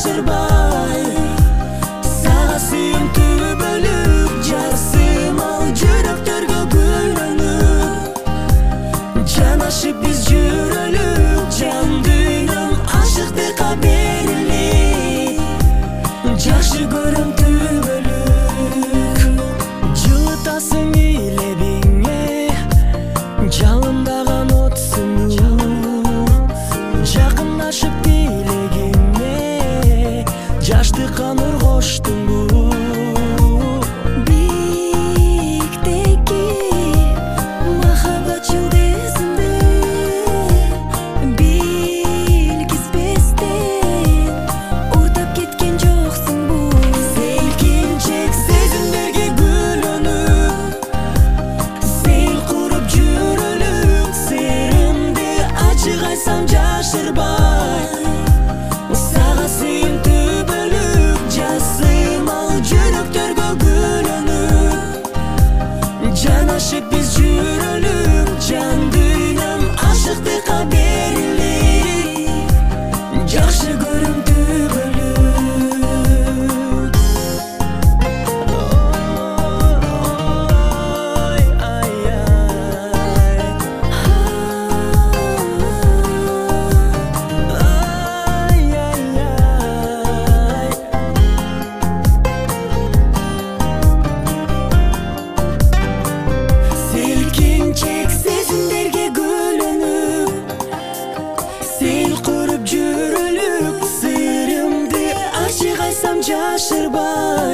жашырбай. Сага сүйүмтүү бөлүп жасым ал жүрөктөргө гүлдөнүп. Жанашып биз жүрөлүк, жан дүйнөм ашыктыкка берилип. Жакшы көрөм түбөлүк, жылытасың илебиңе, жалындаган отсың. Жакынашып тилегиңе, жаштыкка нур коштуң. Биктеги махаббат жылдызында билгизбестен урдап кеткен жоксуң бу. Селкинчек сезимдерге гүлөнүп, сен куруп жүрөлүк, сырымды ачык айтсам жашырбай. Сага сүйүмтүү бөлүп жасым ал жүрөктөргө гүлөнүп. Жанашып биз жүрөлүк, жан дүйнөм ашыктыкка берилип. Жакшы көрөм түбөлүк. Ой, ай, ай. Ай, ай, ай. Селкинчек сезимдерге гүлөнүп, сен куруп жүрөлүк, сырымды ачык айтсам жашырбай.